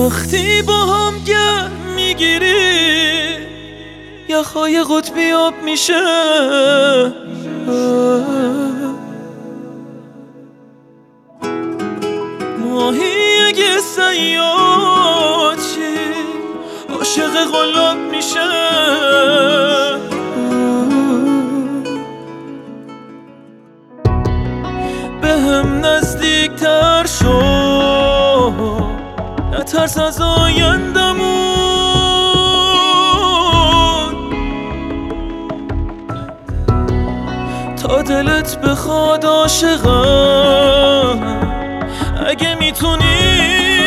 وقتی با هم گرم میگیری یخهای قطبی آب میشه، ماهی اگه صیاد شی عاشق قلاب میشه. به هم نزدیک تر شو، نترس از آیندمون، تا دلت بخواد عاشقم. اگه میتونی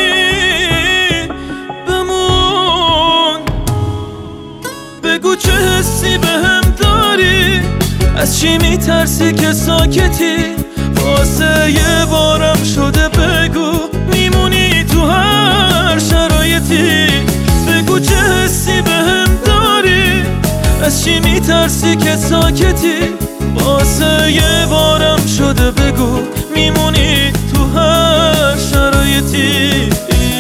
بمون، بگو چه حسی بهم داری، از چی میترسی که ساکتی، واسه یه بارم شده بگو میمونی تو هر شرایطی. بگو چه حسی بهم داری، از چی میترسی که ساکتی، واسه یه بارم شده بگو میمونی تو هر شرایطی.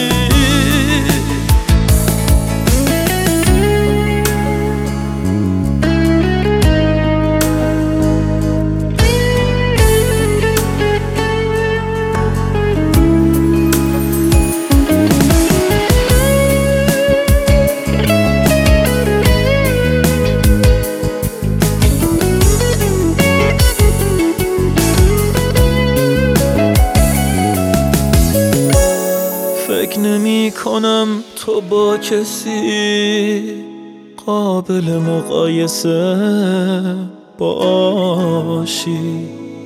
فکر نمی کنم تو با کسی قابل مقایسه باشی،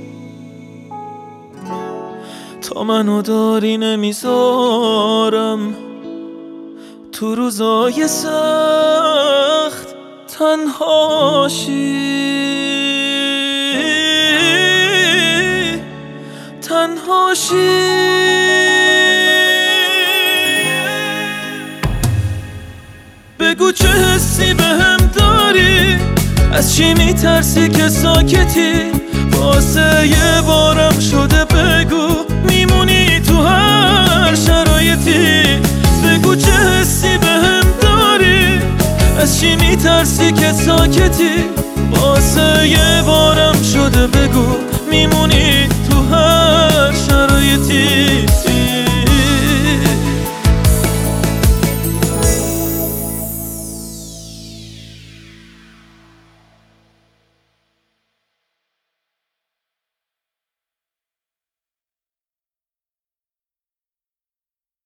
تا منو داری نمیذارم تو روزای سخت تنهاشی. بگو چه حسی بهم داری، از چی میترسی که ساکتی، واسه یه بارم شده بگو میمونی تو هر شرایطی. بگو چه حسی بهم داری، از چی میترسی که ساکتی، واسه یه بارم شده بگو